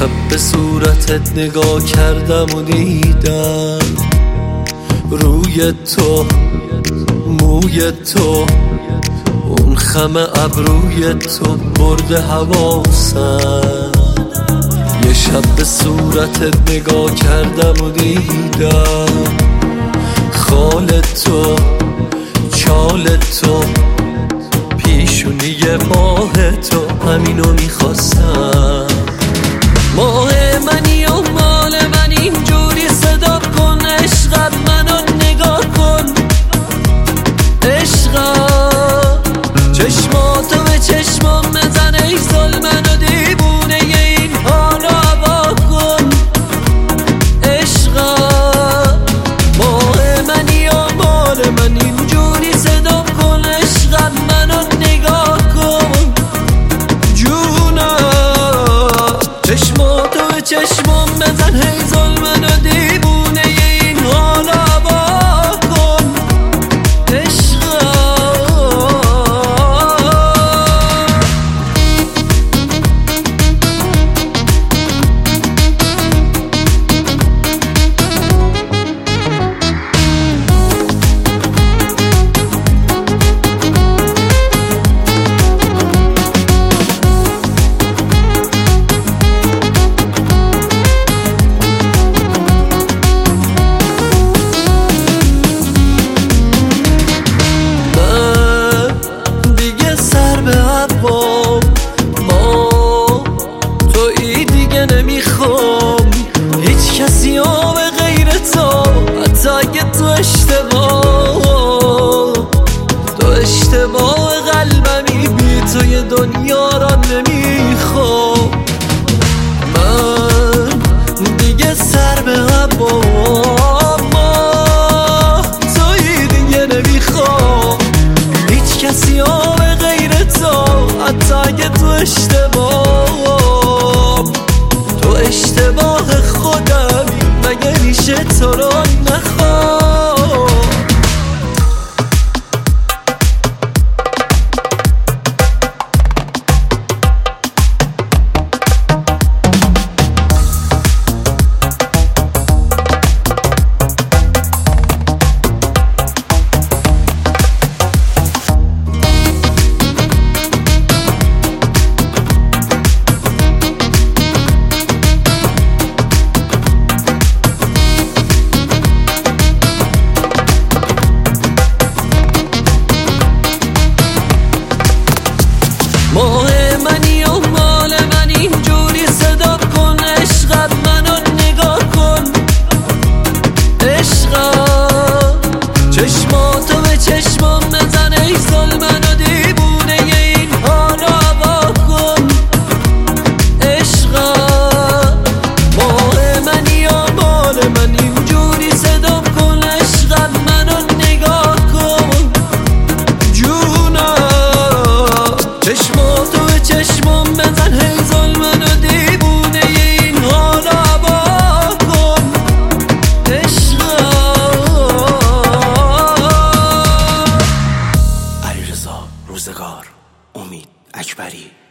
شب به صورتت نگاه کردم و دیدم روی تو، موی تو، اون خم ابروی تو برده حواسم. یه شب به صورتت نگاه کردم و دیدم خال تو، چال تو، پیشونی ماه تو، همینو میخواستم. ماه منی و مال من اینجوری صدا کن، عشقت منو نگاه کن، عشقم چشماتو به چشمام بزن، ای ظلمن و دیوونه این حالو هوا کن، عشقم ماه منی و مال من اینجوری صدا کن، عشقت منو نگاه کن، جونم چشماتو به چشمام بزن، ای ظلمن و دیوونه این حالو هوا کن، عشقم. نمیخوام هیچ کسی ها به غیر تو، حتی اگه تو اشتباه قلبمی، بی تو یه دنیا را نمیخوام. من دیگه سر به هوام، توی دیگه نمیخوام هیچ کسی ها به غیر تو، حتی اگه تو اشتباه خودمی، مگه میشه تو رو نخوام. ماه منی و مال من اینجوری صدا کن، عشقت منو نگاه کن، عشقم چشماتو به چشمام بزن، ای ظلمن و دیوونه این حالو هوا کن، عشقم ماه منی و مال من اینجوری صدا کن، عشقت منو نگاه کن، جونم چشماتو به چشمام بزن، هی ظلمن و دیوونه این حالو هوا کن، عشقم. علیرضا روزگار، امید اکبری.